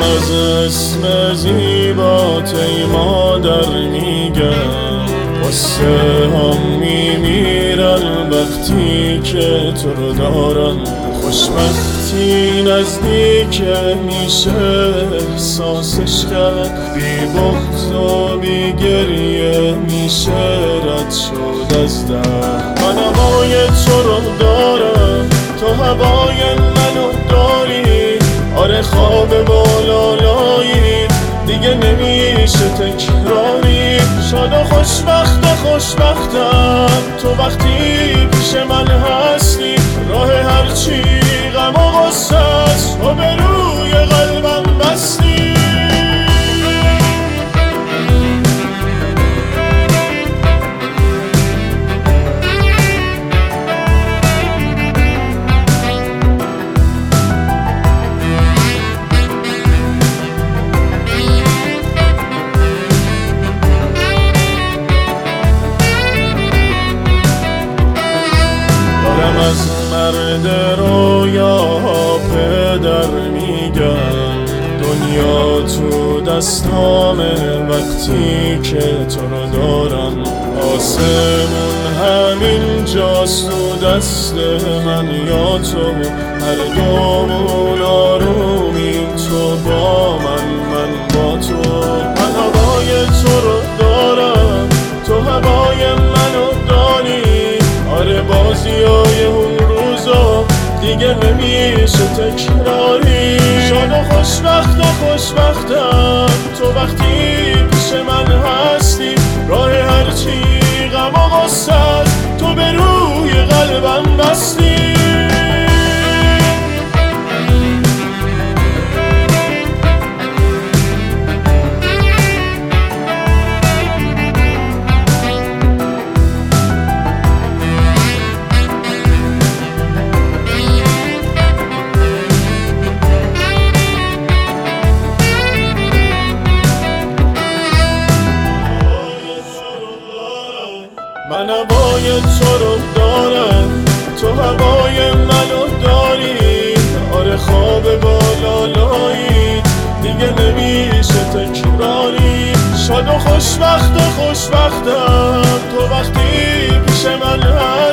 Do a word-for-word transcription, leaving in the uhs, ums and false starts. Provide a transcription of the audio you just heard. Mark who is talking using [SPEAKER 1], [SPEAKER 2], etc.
[SPEAKER 1] از اسم زیبات ای مادر میگم، قصه هم میمیرن وقتی که تو رو دارن. خوشبختی نزدیک میشه احساسش کرد، بی بغض و بی گریه میشه رد شد از در. من هوای تو رو دارم، تو هوای منو داری. آره خواب بالالایی دیگه نمیشه تکراری. شاد و خوشبخت خوشبختم تو وقتی پیش من هستی. راه هرچی غم و غصه است تو به روی قلبم بستی. از مرد رویاها پدر میگم، دنیا تو دستامه وقتی که تو رو دارم. آسمون همین جاست تو دست من یا تو، هر دومون آرومیم تو با من من با تو. من هوای تو رو دارم، تو هوای منو داری. آره بازیای اون روزا دیگه نمیشه تکراری. شاد و خوشبخت و خوشبختم تو وقتی پیش من هستی. راه هرچی غم و غصه است تو به روی قلبم بستی. من هوای تو رو دارم، تو هوای منو داری. آره خواب بالالایی دیگه نمیشه تکراری. شاد و خوشبخت و خوشبختم تو وقتی پیش من هستی.